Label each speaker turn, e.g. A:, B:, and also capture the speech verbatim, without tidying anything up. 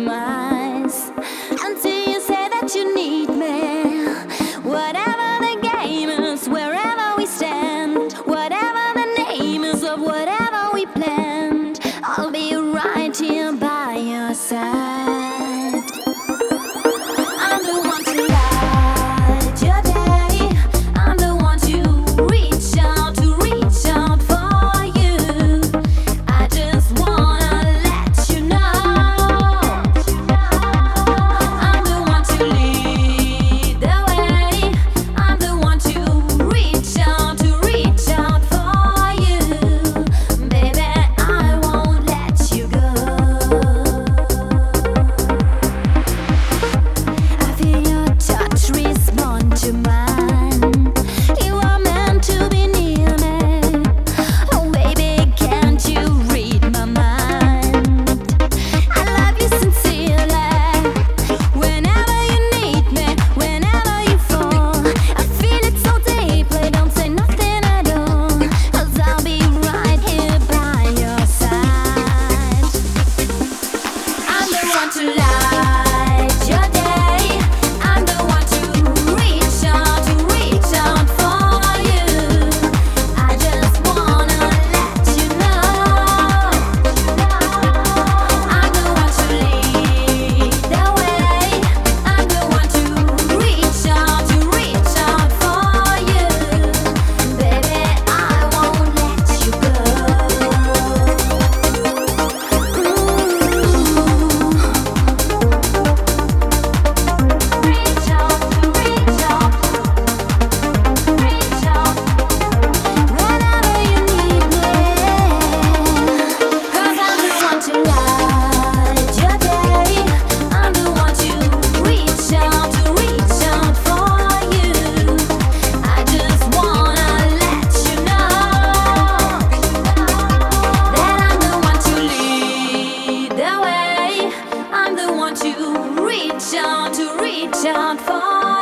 A: compromise until you say that you need me. Whatever the game is, wherever we stand, whatever the name is of whatever we planned, I'll be right here by your side. I'm the one to light your day. I'm the one to reach out, to reach out for you. I just wanna let you know I'm the one to lead the way. I'm the one to reach out, to reach out for you. Baby, I won't let you go. I feel your touch respond to mine. You are meant to be near me. Oh baby, can't you read my mind? I love you sincerely. Whenever you need me, whenever you fall, I feel it so deeply. Don't say nothing at all, 'cause I'll be right here by your side. I'm the one to light your day. I'm the one to reach out, to reach out for you. I just wanna let you know I'm the one to lead the way. I'm the one to reach out, to reach out for you. Baby, I won't let you go. Reach out, to reach out, reach out whenever you need me. 'Cause I'm the one to light your day. I'm the one to reach out, to reach out for you. I just wanna let you know that I'm the one to lead the way. I'm the one to reach out, to reach out for